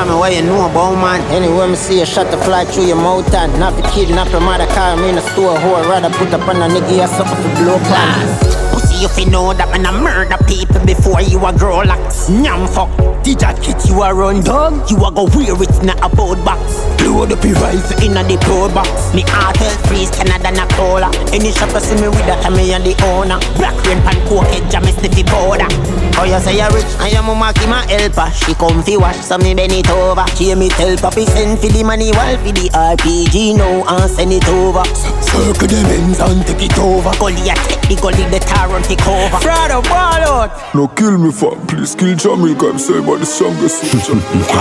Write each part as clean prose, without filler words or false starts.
tell me what you know about man. Anyway, me see a shot to fly through your mouth and not the kidnap your mother, car me in the store, who I'd rather put up on a nigga or something to blow past. Pussy, if you know that man I murder people before you a grow like nyam fuck. The jacket you a run dog, you a go wear it in a boat box. Load up your rifle in a the pro box. Me heart health freeze Canada na cola. Any shopper see me with that, me and the owner. Black rain pan coke head jam me stiffy powder. Oh you say you rich, I am a maki my helper. She come fi wash, so me bend it over. She me tell papi send fi the money while fi the RPG now and send it over. Circle them ends and take it over. Gully a take the gully the tar run fi cover. Fraud of ball out. No kill me fam, please kill Jamaica. I'm saying about the strongest soldier.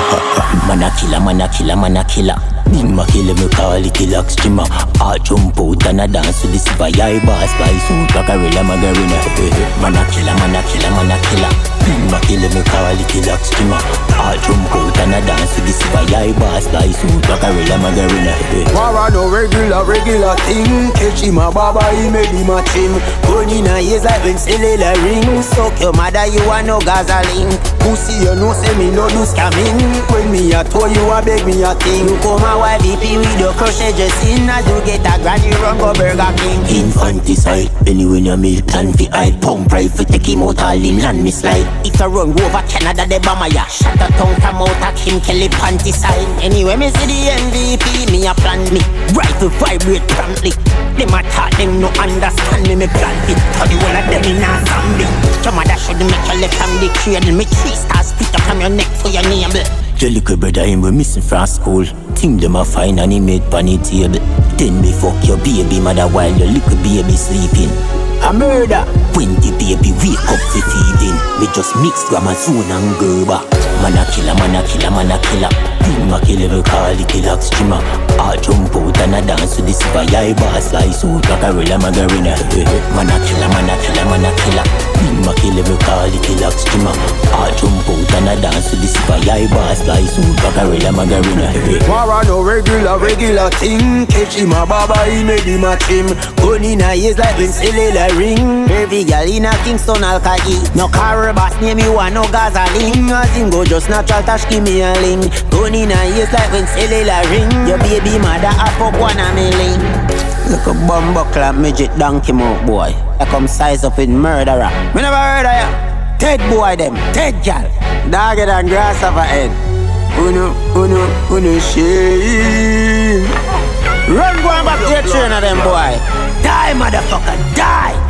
Man a killer, man a killer, man a killer. Big ma killer me call it the lock streamer. I jump out and I dance with the silver eye boss by suit like a real margarina. Man a killer, man a killer, man a killer. Big ma killer me call it the lock streamer. I jump out and I dance with the silver eye boss by suit like a real margarina. War no regular thing. Catch him a baba, he made him a trim. Gun in a ears like when cellular ring. Suck your mother, you a no gasoline. Pussy, you know say me no do scamming. When me a toy, you a beg me a thing. You come a YVP with your crochet dressing. As you get a granny run go Burger King. Infanticide, anyway you meal plan fi hide. Pump rifle take him out all him land me slide. If I run over Canada the bomber ya shut a tongue come out at him Kelly panty side. Anyway me see the MVP, me a plan me. Rifle vibrate promptly. Them a talk, them no understand me plan it. Tell the whole of them in a zombie. Your mother should make you left from the cradle. Me 3 stars split up from your neck to your navel. Your little brother him we missing from school. Think them a fine and he made panny table. Then me fuck your baby mother while your little baby sleeping. A murder. When the baby wake up for feeding. Me just mix Gramazone and Gerber. Man a killer, man a killer, man a killer. Big ma killer we call it the lock streamer. I jump out and I dance with the silver eye boss like suit like a real margarina. Man a killer, man a killer, man a killer. Big ma killer we call it the lock streamer. I jump out and I dance with the silver eye boss like suit like a real margarina. War no regular thing. Catch him a baba, he made him a trim. Gun in a ears like when cellular ring. Every girl in a Kingston Alcagi. No car boss name you a no gasoline. As him go just natural touch give me a link. Gun in a ears like when cellular ring. Your baby mother a fuck one a million. Look a bumbo clap midget donkey mouth boy. I come size up with murderer. Me never heard of ya. Dead boy them, dead gal. Dogger than grass of a head. Uno shame. Run go and back to your trainer them boy. Die motherfucker, die.